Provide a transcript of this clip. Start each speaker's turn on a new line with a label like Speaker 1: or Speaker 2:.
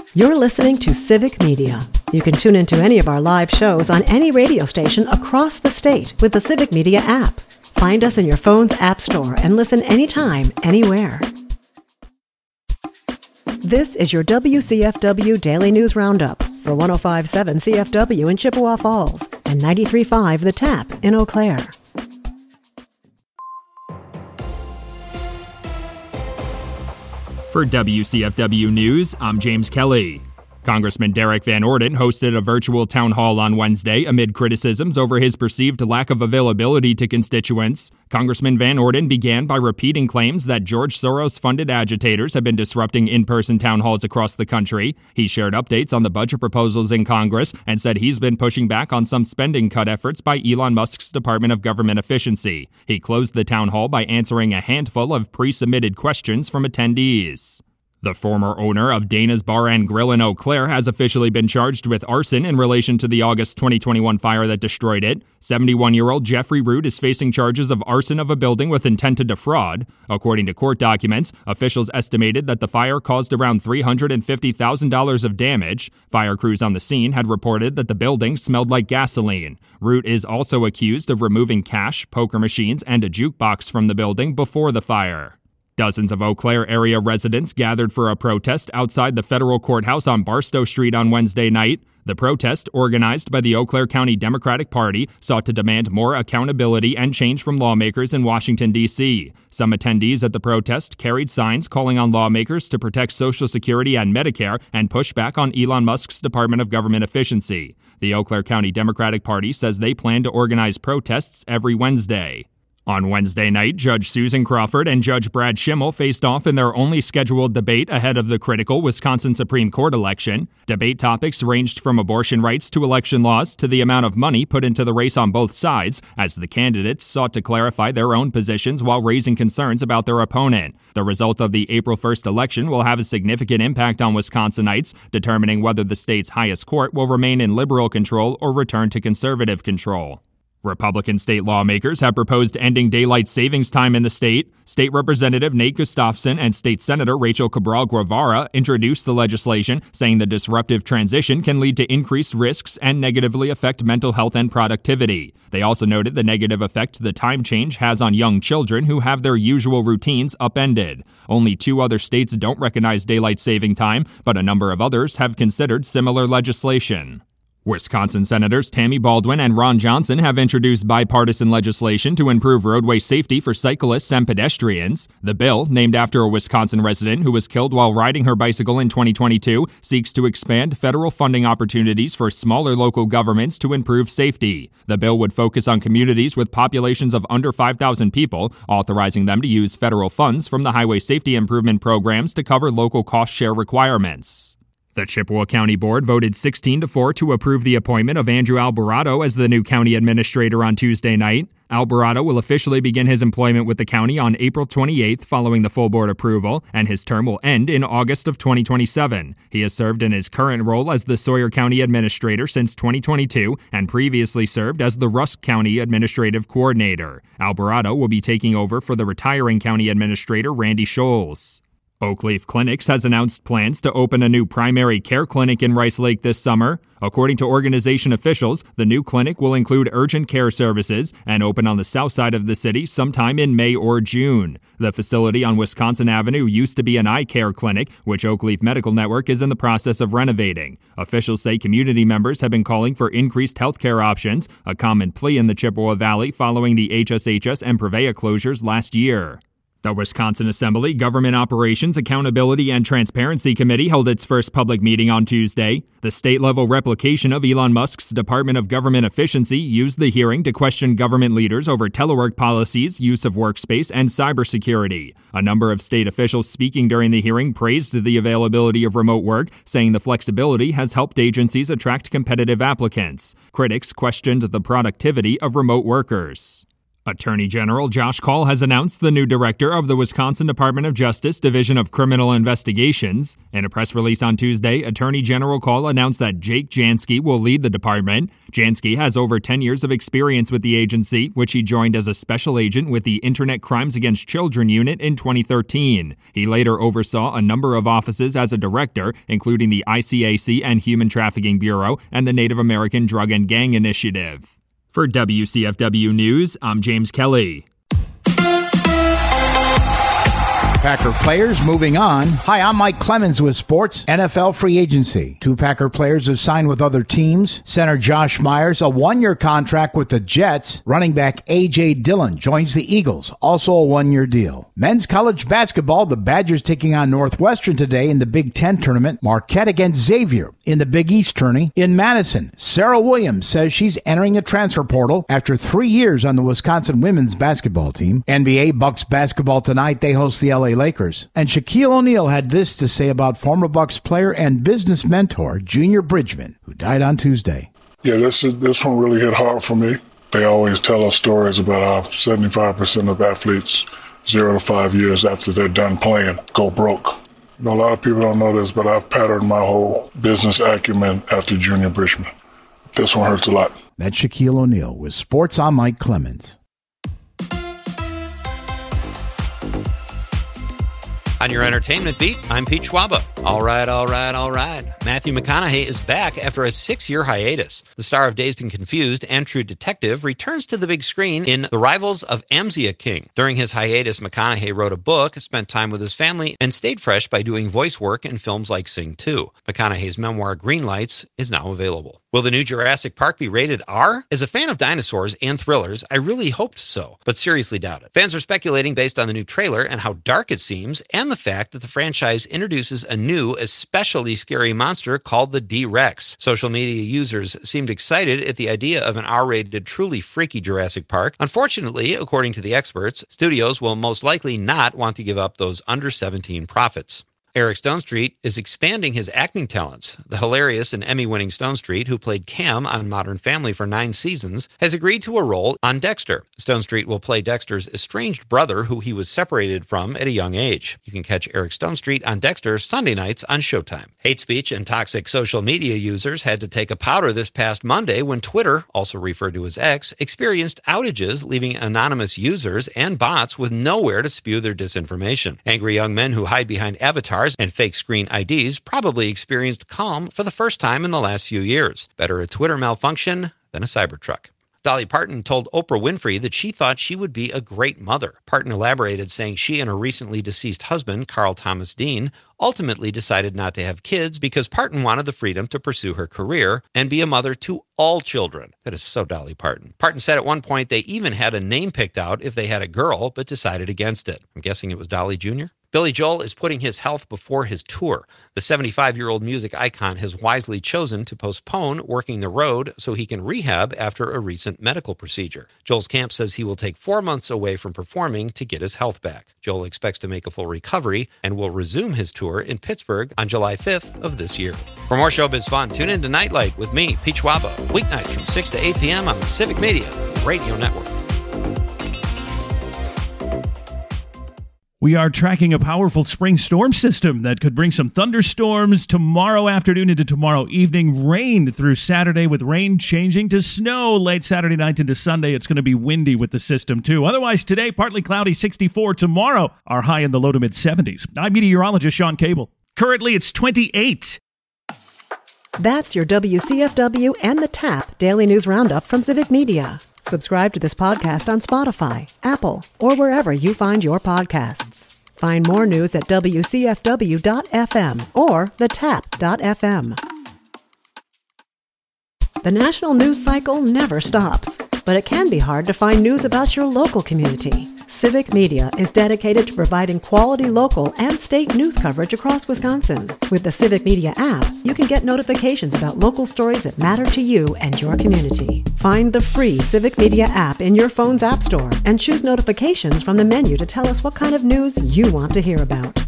Speaker 1: You're listening to Civic Media. You can tune into any of our live shows on any radio station across the state with the Civic Media app. Find us in your phone's app store and listen anytime, anywhere. This is your WCFW Daily News Roundup for 105.7 CFW in Chippewa Falls and 93.5 The Tap in Eau Claire.
Speaker 2: For WCFW News, I'm James Kelly. Congressman Derek Van Orden hosted a virtual town hall on Wednesday amid criticisms over his perceived lack of availability to constituents. Congressman Van Orden began by repeating claims that George Soros-funded agitators have been disrupting in-person town halls across the country. He shared updates on the budget proposals in Congress and said he's been pushing back on some spending cut efforts by Elon Musk's Department of Government Efficiency. He closed the town hall by answering a handful of pre-submitted questions from attendees. The former owner of Dana's Bar and Grill in Eau Claire has officially been charged with arson in relation to the August 2021 fire that destroyed it. 71-year-old Jeffrey Root is facing charges of arson of a building with intent to defraud. According to court documents, officials estimated that the fire caused around $350,000 of damage. Fire crews on the scene had reported that the building smelled like gasoline. Root is also accused of removing cash, poker machines, and a jukebox from the building before the fire. Dozens of Eau Claire area residents gathered for a protest outside the federal courthouse on Barstow Street on Wednesday night. The protest, organized by the Eau Claire County Democratic Party, sought to demand more accountability and change from lawmakers in Washington, D.C. Some attendees at the protest carried signs calling on lawmakers to protect Social Security and Medicare and push back on Elon Musk's Department of Government Efficiency. The Eau Claire County Democratic Party says they plan to organize protests every Wednesday. On Wednesday night, Judge Susan Crawford and Judge Brad Schimmel faced off in their only scheduled debate ahead of the critical Wisconsin Supreme Court election. Debate topics ranged from abortion rights to election laws to the amount of money put into the race on both sides, as the candidates sought to clarify their own positions while raising concerns about their opponent. The result of the April 1st election will have a significant impact on Wisconsinites, determining whether the state's highest court will remain in liberal control or return to conservative control. Republican state lawmakers have proposed ending daylight savings time in the state. State Representative Nate Gustafson and State Senator Rachel Cabral Guevara introduced the legislation, saying the disruptive transition can lead to increased risks and negatively affect mental health and productivity. They also noted the negative effect the time change has on young children who have their usual routines upended. Only 2 other states don't recognize daylight saving time, but a number of others have considered similar legislation. Wisconsin Senators Tammy Baldwin and Ron Johnson have introduced bipartisan legislation to improve roadway safety for cyclists and pedestrians. The bill, named after a Wisconsin resident who was killed while riding her bicycle in 2022, seeks to expand federal funding opportunities for smaller local governments to improve safety. The bill would focus on communities with populations of under 5,000 people, authorizing them to use federal funds from the Highway Safety Improvement Programs to cover local cost-share requirements. The Chippewa County Board voted 16-4 to approve the appointment of Andrew Alvarado as the new county administrator on Tuesday night. Alvarado will officially begin his employment with the county on April 28th following the full board approval, and his term will end in August of 2027. He has served in his current role as the Sawyer County Administrator since 2022 and previously served as the Rusk County Administrative Coordinator. Alvarado will be taking over for the retiring County Administrator Randy Scholes. Oakleaf Clinics has announced plans to open a new primary care clinic in Rice Lake this summer. According to organization officials, the new clinic will include urgent care services and open on the south side of the city sometime in May or June. The facility on Wisconsin Avenue used to be an eye care clinic, which Oakleaf Medical Network is in the process of renovating. Officials say community members have been calling for increased health care options, a common plea in the Chippewa Valley following the HSHS and Prevea closures last year. The Wisconsin Assembly Government Operations Accountability and Transparency Committee held its first public meeting on Tuesday. The state-level replication of Elon Musk's Department of Government Efficiency used the hearing to question government leaders over telework policies, use of workspace, and cybersecurity. A number of state officials speaking during the hearing praised the availability of remote work, saying the flexibility has helped agencies attract competitive applicants. Critics questioned the productivity of remote workers. Attorney General Josh Kaul has announced the new director of the Wisconsin Department of Justice Division of Criminal Investigations. In a press release on Tuesday, Attorney General Kaul announced that Jake Jansky will lead the department. Jansky has over 10 years of experience with the agency, which he joined as a special agent with the Internet Crimes Against Children Unit in 2013. He later oversaw a number of offices as a director, including the ICAC and Human Trafficking Bureau and the Native American Drug and Gang Initiative. For WCFW News, I'm James Kelly.
Speaker 3: Packer players moving on. Hi, I'm Mike Clemens with Sports NFL Free Agency. 2 Packer players have signed with other teams. Center Josh Myers, a 1-year contract with the Jets. Running back A.J. Dillon joins the Eagles, also a 1-year deal. Men's college basketball, the Badgers taking on Northwestern today in the Big Ten tournament. Marquette against Xavier in the Big East tourney. In Madison, Sarah Williams says she's entering a transfer portal after 3 years on the Wisconsin women's basketball team. NBA Bucks basketball tonight. They host the LA Lakers. And Shaquille O'Neal had this to say about former Bucks player and business mentor Junior Bridgman, who died on Tuesday.
Speaker 4: Yeah, this one really hit hard for me. They always tell us stories about how 75% of athletes 0 to 5 years after they're done playing go broke. You know, a lot of people don't know this, but I've patterned my whole business acumen after Junior Bridgman. This one hurts a lot.
Speaker 3: That's Shaquille O'Neal with Sports. I'm Mike Clemens.
Speaker 5: On your entertainment beat, I'm Pete Schwaba. All right. Matthew McConaughey is back after a 6-year hiatus. The star of Dazed and Confused and True Detective returns to the big screen in The Rivals of Amzia King. During his hiatus, McConaughey wrote a book, spent time with his family, and stayed fresh by doing voice work in films like Sing 2. McConaughey's memoir, Green Lights, is now available. Will the new Jurassic Park be rated R? As a fan of dinosaurs and thrillers, I really hoped so, but seriously doubt it. Fans are speculating based on the new trailer and how dark it seems, and the fact that the franchise introduces a new, especially scary monster called the D-Rex. Social media users seemed excited at the idea of an R-rated, truly freaky Jurassic Park. Unfortunately, according to the experts, studios will most likely not want to give up those under-17 profits. Eric Stonestreet is expanding his acting talents. The hilarious and Emmy-winning Stonestreet, who played Cam on Modern Family for 9 seasons, has agreed to a role on Dexter. Stonestreet will play Dexter's estranged brother, who he was separated from at a young age. You can catch Eric Stonestreet on Dexter Sunday nights on Showtime. Hate speech and toxic social media users had to take a powder this past Monday when Twitter, also referred to as X, experienced outages, leaving anonymous users and bots with nowhere to spew their disinformation. Angry young men who hide behind avatars and fake screen IDs probably experienced calm for the first time in the last few years. Better a Twitter malfunction than a Cybertruck. Dolly Parton told Oprah Winfrey that she thought she would be a great mother. Parton elaborated, saying she and her recently deceased husband, Carl Thomas Dean, ultimately decided not to have kids because Parton wanted the freedom to pursue her career and be a mother to all children. That is so Dolly Parton. Parton said at one point they even had a name picked out if they had a girl, but decided against it. I'm guessing it was Dolly Jr.? Billy Joel is putting his health before his tour. The 75-year-old music icon has wisely chosen to postpone working the road so he can rehab after a recent medical procedure. Joel's camp says he will take 4 months away from performing to get his health back. Joel expects to make a full recovery and will resume his tour in Pittsburgh on July 5th of this year. For more showbiz fun, tune in to Nightlight with me, Pete Schwaba, weeknights from 6 to 8 p.m. on the Civic Media Radio Network.
Speaker 6: We are tracking a powerful spring storm system that could bring some thunderstorms tomorrow afternoon into tomorrow evening, rain through Saturday, with rain changing to snow late Saturday night into Sunday. It's going to be windy with the system, too. Otherwise, today, partly cloudy, 64. Tomorrow, our high in the low to mid-70s. I'm meteorologist Sean Cable. Currently, it's 28.
Speaker 1: That's your WCFW and the TAP Daily News Roundup from Civic Media. Subscribe to this podcast on Spotify, Apple, or wherever you find your podcasts. Find more news at WCFW.FM or thetap.fm. The national news cycle never stops, but it can be hard to find news about your local community. Civic Media is dedicated to providing quality local and state news coverage across Wisconsin. With the Civic Media app, you can get notifications about local stories that matter to you and your community. Find the free Civic Media app in your phone's app store and choose notifications from the menu to tell us what kind of news you want to hear about.